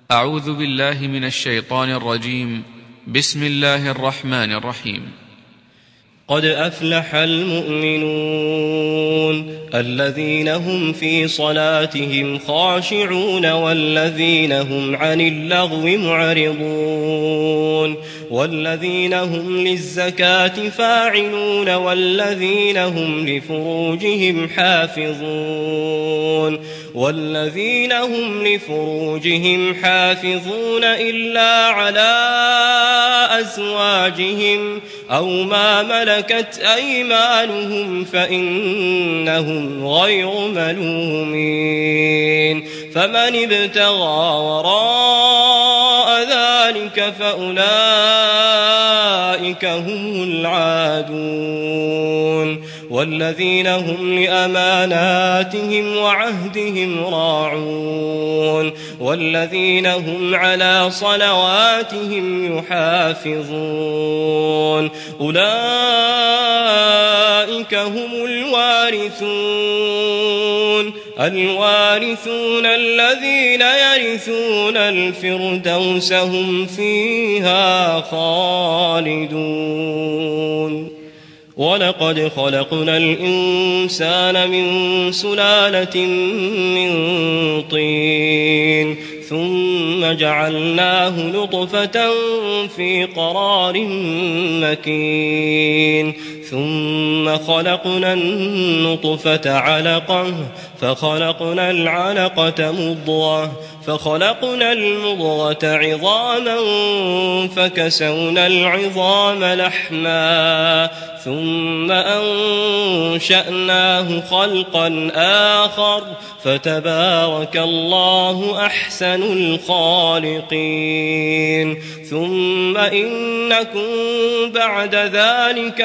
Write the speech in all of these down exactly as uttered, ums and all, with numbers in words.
أعوذ بالله من الشيطان الرجيم. بسم الله الرحمن الرحيم. قد أفلح المؤمنون الذين هم في صلاتهم خاشعون والذين هم عن اللغو معرضون والذين هم للزكاة فاعلون والذين هم لفروجهم حافظون والذين هم لفروجهم حافظون إلا على أزواجهم أو ما ملكت أيمانهم فإنهم غير ملومين فمن ابتغى وراء ذلك فأولئك هم العادون والذين هم لأماناتهم وعهدهم راعون والذين هم على صلواتهم يحافظون أولئك هم الوارثون الوارثون الذين يرثون الفردوس هم فيها خالدون ولقد خلقنا الإنسان من سلالة من طين ثم جعلناه نطفة في قرار مكين ثم خلقنا النطفة علقة فخلقنا العلقة مضغة فخلقنا المضغة عظاما فكسونا العظام لحما ثم أنشأناه خلقا آخر فتبارك الله أحسن الخالقين ثم إنكم بعد ذلك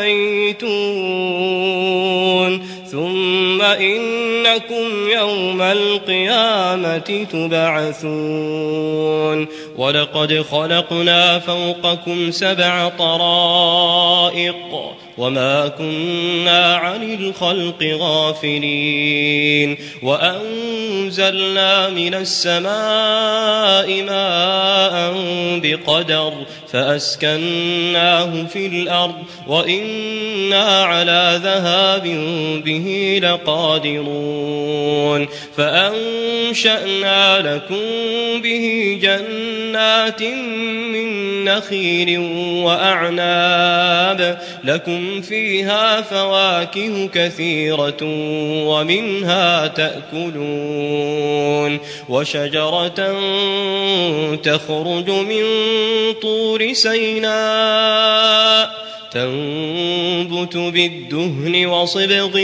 لميتون ثم إنكم يوم القيامة تبعثون ولقد خلقنا فوقكم سبع طرائق وما كنا عن الخلق غافلين وأنزلنا من السماء ماء بقدر فأسكناه في الأرض وإنا على ذهاب به لقادرون فأنشأنا لكم به جنات من نخيل وأعناب لكم فيها فواكه كثيرة ومنها تأكلون وشجرة تخرج من طور سيناء تنبت بالدهن وصبغ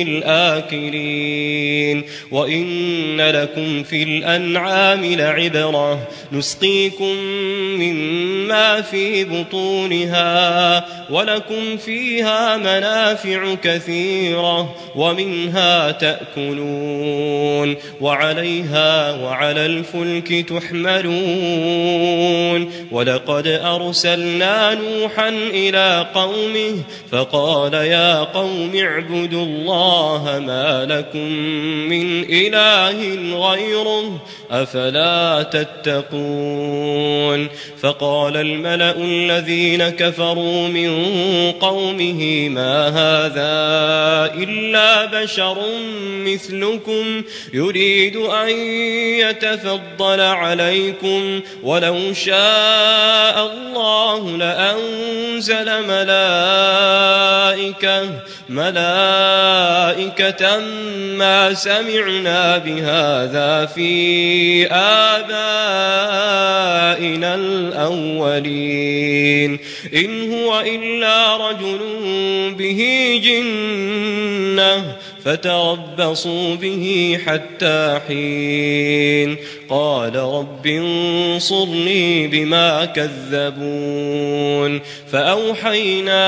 للآكلين وإن لكم في الأنعام لعبرة نسقيكم مما في بطونها ولكم فيها منافع كثيرة ومنها تأكلون وعليها وعلى الفلك تحملون ولقد أرسلنا نوحا إلى قومه فقال يا قوم اعبدوا الله ما لكم من إله غيره أفلا تتقون فقال الملأ الذين كفروا من قومه ما هذا إلا بشر مثلكم يريد أن يتفضل عليكم ولو شاء الله لأنزل ملائكة ملائكة ما سمعنا بهذا في آبائنا الأولين إن هو إلا رجل به جنة فتربصوا به حتى حين قال رب انصرني بما كذبون فأوحينا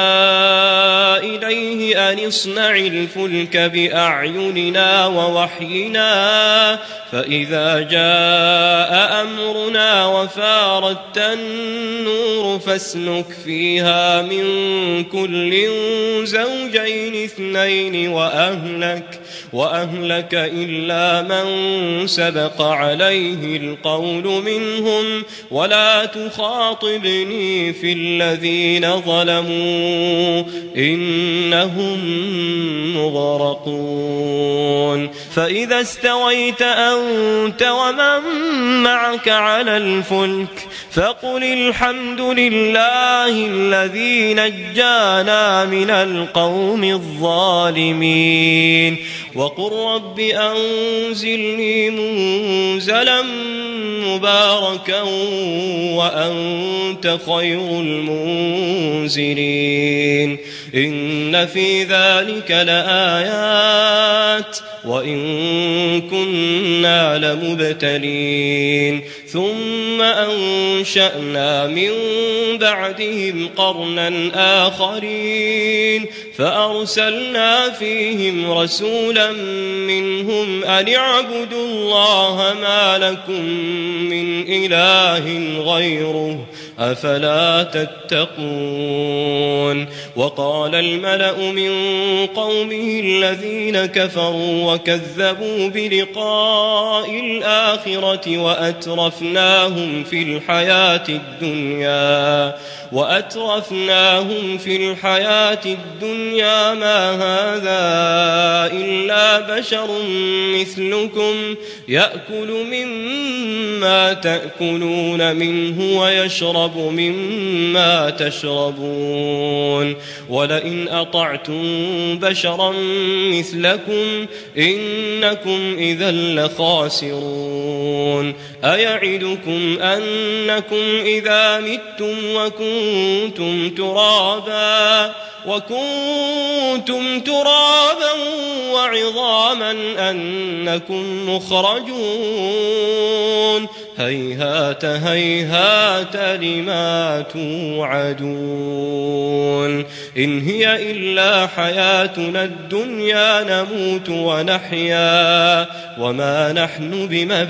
إليه أن اصنع الفلك بأعيننا ووحينا فإذا جاء أمرنا وفارت النور فاسلك فيها من كل زوجين اثنين وأهلك وأهلك إلا من سبق عليه القول منهم ولا تخاطبني في الذين ظلموا إنهم مغرقون فإذا استويت أنت ومن معك على الفلك فقل الحمد لله الذي نجانا من القوم الظالمين وقل رب أنزلني منزلا مباركا وأنت خير المنزلين إن في ذلك لآيات وإن كنا لمبتلين ثم أنشأنا من بعدهم قرنا آخرين فأرسلنا فيهم رسولا منهم أن اعبدوا الله ما لكم من إله غيره أفلا تتقون وقال الملأ من قومه الذين كفروا وكذبوا بلقاء الآخرة وأترفناهم في الحياة الدنيا وأترفناهم في الحياة الدنيا ما هذا إلا بشر مثلكم يأكل مما تأكلون منه ويشرب مما تشربون ولئن أطعتم بشرا مثلكم إنكم إذا لخاسرون أيعدكم أنكم إذا متم وكنتم ترابا وكنتم ترابا وعظاما أنكم مخرجون هيهات هيهات لما توعدون إن هي إلا حياتنا الدنيا نموت ونحيا وما نحن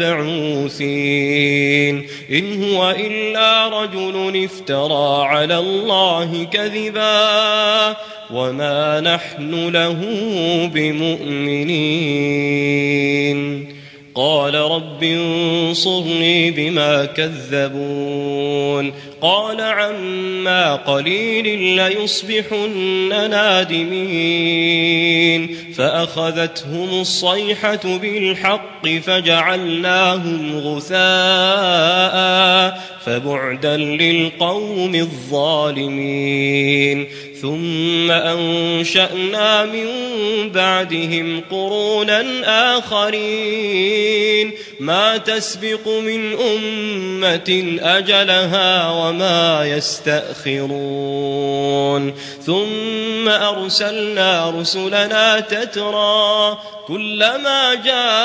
بمبعوثين إن هو إلا رجل افترى على الله كذبا وما نحن له بمؤمنين قال رب انصرني بما كذبون قال عما قليل ليصبحن نادمين فأخذتهم الصيحة بالحق فجعلناهم غثاء فبعدا للقوم الظالمين ثم أنشأنا من بعدهم قرونا آخرين ما تسبق من أمة أجلها وما يستأخرون ثم أرسلنا رسلنا تترى كلما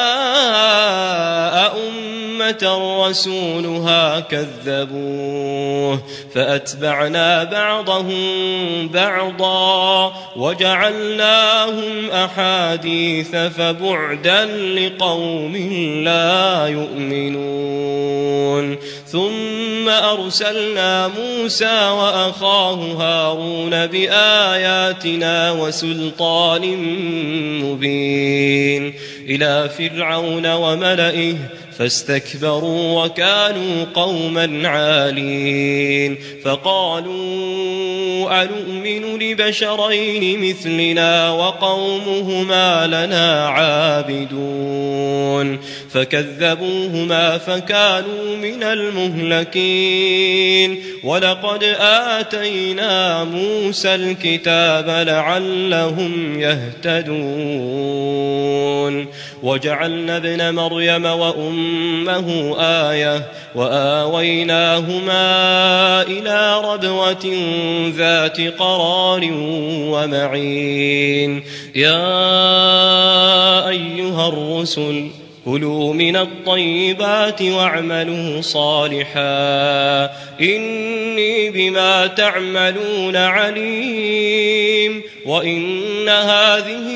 جاء أمة رسولها كذبوه فأتبعنا بعضهم بعضا وجعلناهم أحاديث فبعدا لقوم لا يؤمنون ثم أرسلنا موسى وأخاه هارون بآياتنا وسلطان مبين إلى فرعون وملئه فاستكبروا وكانوا قوما عالين فقالوا أنؤمن لبشرين مثلنا وقومهما لنا عابدون فكذبوهما فكانوا من المهلكين ولقد آتينا موسى الكتاب لعلهم يهتدون وجعلنا ابن مريم وأمه آية وآويناهما إلى ربوة ذات قرار ومعين يا أيها الرسل كلوا من الطيبات واعملوا صالحا إني بما تعملون عليم وإن هذه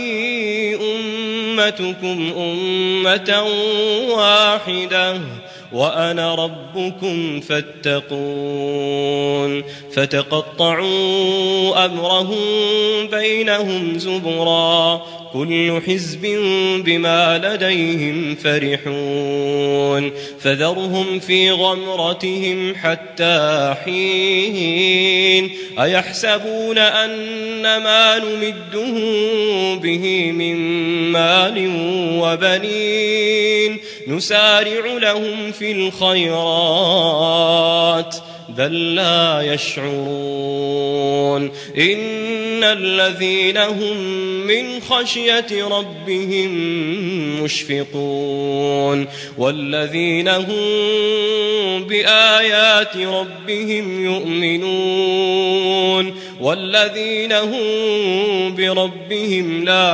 أمتكم أمة واحدة وأنا ربكم فاتقون فتقطعوا أمرهم بينهم زبرا كل حزب بما لديهم فرحون فذرهم في غمرتهم حتى حين أيحسبون أن ما نمدهم به من مال وبنين نسارع لهم في الخيرات بل لا يشعرون إن الذين هم من خشية ربهم مشفقون والذين هم بآيات ربهم يؤمنون والذين هم بربهم لا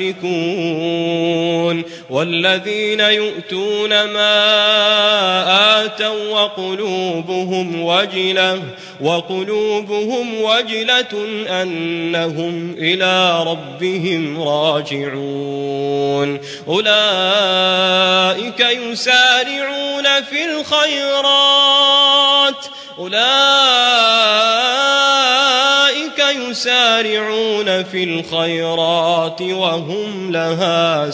يشركون والذين يؤتون ما آتوا وقلوبهم وجلة وقلوبهم وجلة أنهم إلى ربهم راجعون أولئك يسارعون في الخيرات أولئك يسارعون في الخيرات وهم لها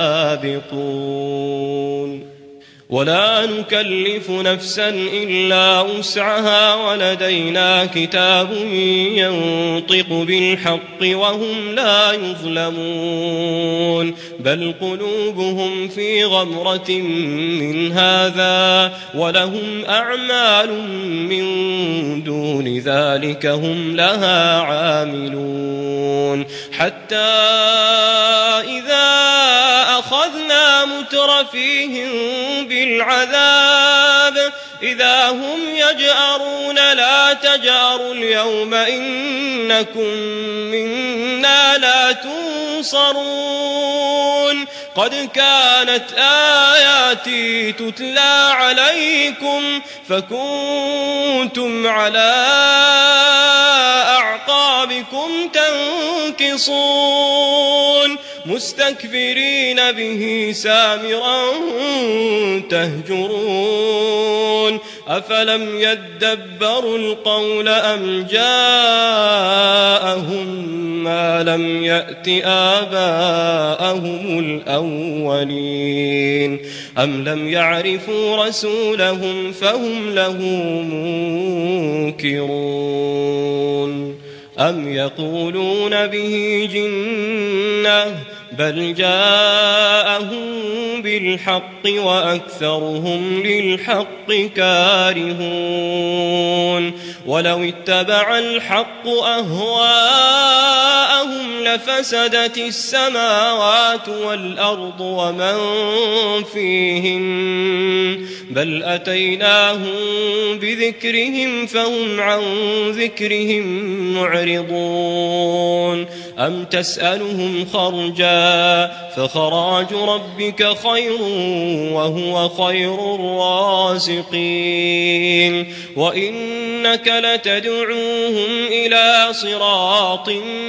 سابقون ولا نكلف نفسا إلا وسعها ولدينا كتاب ينطق بالحق وهم لا يظلمون بل قلوبهم في غمرة من هذا ولهم أعمال من دون ذلك هم لها عاملون حتى إذا أخذنا مترفيهم بالعذاب إذا هم يجأرون لا تجأروا اليوم إنكم منا لا تنصرون قد كانت آياتي تتلى عليكم فكنتم على أعقابكم تنكصون مستكبرين به سامرا تهجرون أفلم يدبروا القول أم جاءهم ما لم يأت آباءهم الأولين أم لم يعرفوا رسولهم فهم له منكرون أم يقولون به جنة بل جاءهم بالحق وأكثرهم للحق كارهون ولو اتبع الحق أهواءهم لفسدت السماوات والأرض ومن فيهن بل أتيناهم بذكرهم فهم عن ذكرهم معرضون أم تسألهم خرجا فخراج ربك خير وهو خير الرازقين وإنك لتدعوهم إلى صراط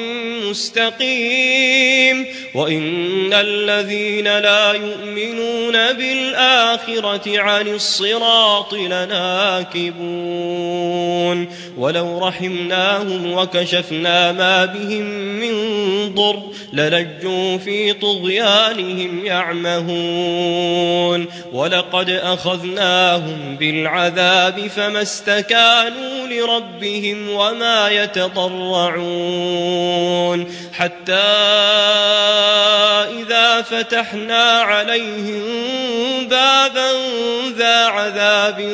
مستقيم وإن الذين لا يؤمنون بالآخرة عن الصراط لناكبون ولو رحمناهم وكشفنا ما بهم من ضر للجوا في طغيانهم يعمهون ولقد أخذناهم بالعذاب فما استكانوا لربهم وما يتضرعون حتى إذا فتحنا عليهم بابا ذا عذاب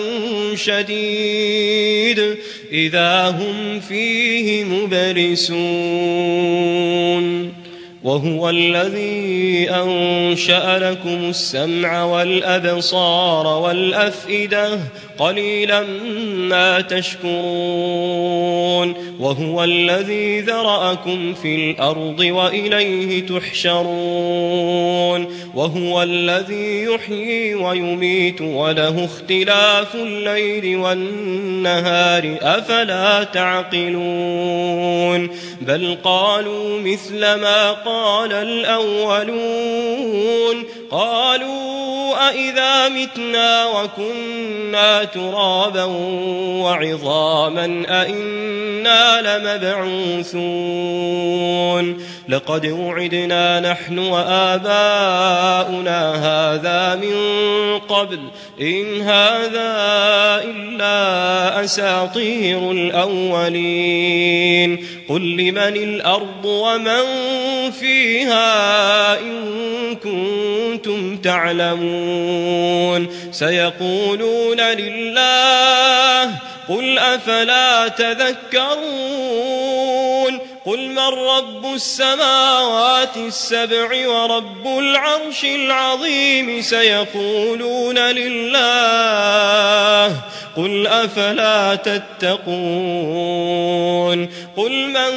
شديد إذا هم فيه مبلسون وهو الذي أنشأ لكم السمع والأبصار والأفئدة قليلا ما تشكرون وهو الذي ذرأكم في الأرض وإليه تحشرون وهو الذي يحيي ويميت وله اختلاف الليل والنهار أفلا تعقلون بل قالوا مثل ما قال الأولون قالوا أإذا متنا وكنا ترابا وعظاما أإنا لمبعوثون لقد وعدنا نحن وآباؤنا هذا من قبل إن هذا إلا أساطير الأولين قل لمن الأرض ومن فيها إن كنتم تعلمون سيقولون لله قل أفلا تذكرون قل من رب السماوات السبع ورب العرش العظيم سيقولون لله قل أفلا تتقون قل من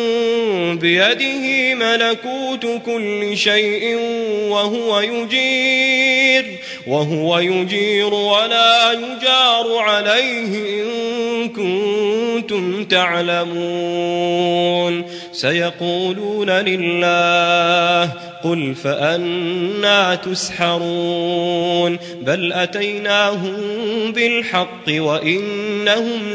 بيده ملكوت كل شيء وهو يجير وهو يجير ولا يجار عليه إن كنتم تعلمون سيقولون لله قل فأنى تسحرون بل أتيناهم بالحق وإنهم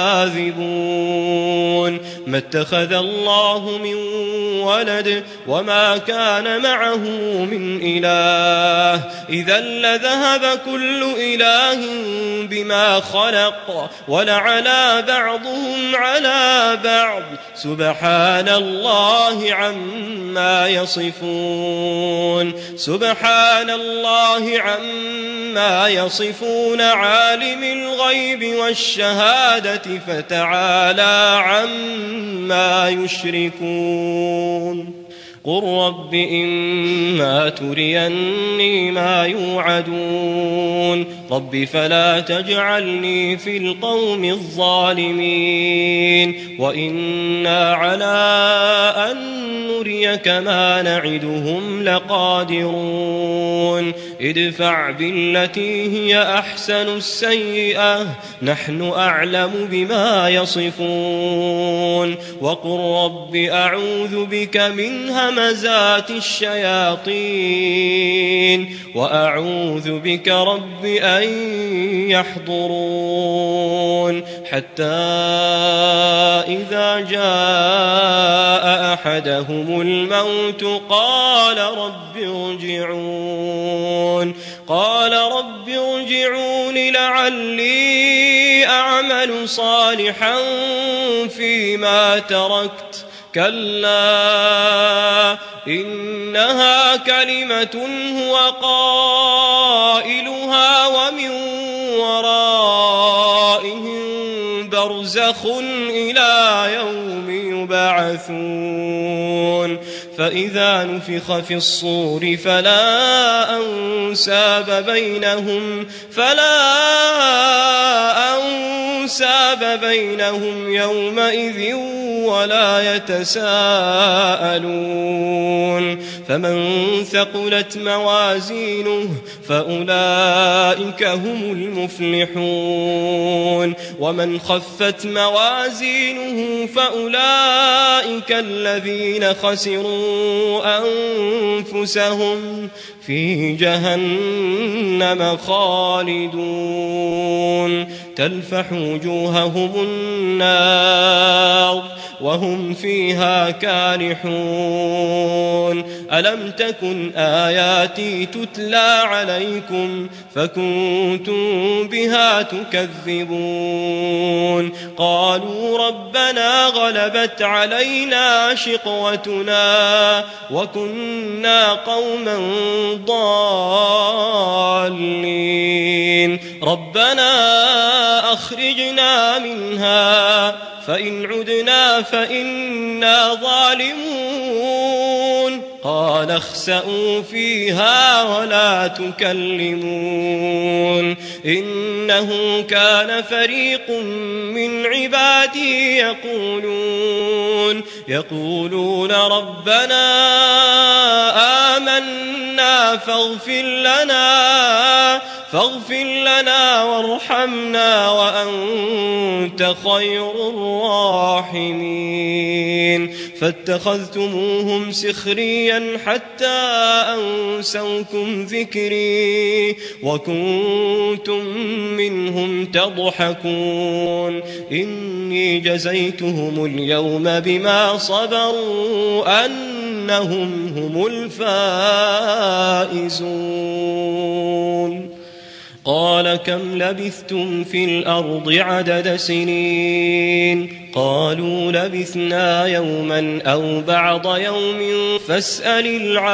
لكاذبون ما اتخذ الله من ولد وما كان معه من إله إذا لذهب كل إله بما خلق ولعلى بعضهم على بعض سبحان الله عما يصفون سبحان الله عما يصفون عالم الغيب والشهادة فتعالى عما يشركون قل رب إما تريني ما يوعدون رب فلا تجعلني في القوم الظالمين وإنا على أن نريك ما نعدهم لقادرون ادفع بالتي هي أحسن السيئة نحن أعلم بما يصفون وقل رب أعوذ بك من همزات الشياطين وأعوذ بك رب أن يحضرون حتى إذا جاء أحدهم الموت قال رب ارجعون قال رب ارجعون لعلي أعمل صالحا فيما تركت كلا إنها كلمة هو قائلها ومن ورائهم برزخ إلى يوم يبعثون فإذا نفخ في الصور فلا أنساب بينهم فلا أنساب بينهم يومئذ ولا يتساءلون فمن ثقلت موازينه فأولئك هم المفلحون ومن خفت موازينه فأولئك الذين خسروا أنفسهم في جهنم خالدون تلفح وجوههم النار وهم فيها كالحون ألم تكن آياتي تتلى عليكم فكنتم بها تكذبون قالوا ربنا غلبت علينا شقوتنا وكنا قوما ضالين ربنا أخرجنا منها فإن عدنا فإنا ظالمون قال اخسئوا فيها ولا تكلمون إنه كان فريق من عبادي يقولون يقولون ربنا آمنا فاغفر لنا فاغفر لنا وارحمنا وأنت خير الراحمين فاتخذتموهم سخريا حتى أنسوكم ذكري وكنتم منهم تضحكون إني جزيتهم اليوم بما صبروا أن أنهم هم الفائزون. قال كم لبثتم في الأرض عدد سنين؟ قالوا لبثنا يوما أو بعض يوم فاسأل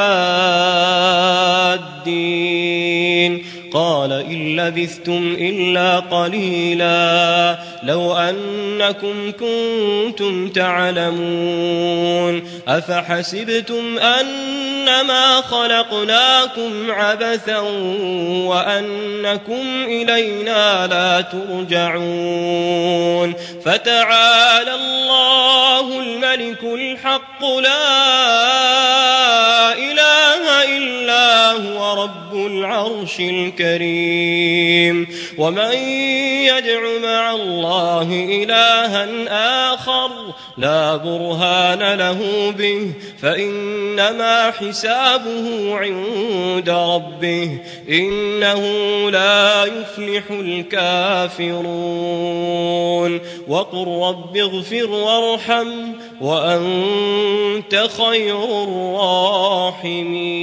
العادين. قال إن لبثتم إلا قليلا لو أنكم كنتم تعلمون. أفحسبتم أنما خلقناكم عبثا وأنكم إلينا لا ترجعون. فتعالى الله الملك الحق لا إله إلا هو رب العرش الكريم. ومن يدع مع الله إلها آخر لا برهان له به فإنما حسابه عند ربه إنه لا يفلح الكافرون. وقل رب اغفر وارحم وأنت خير الراحمين.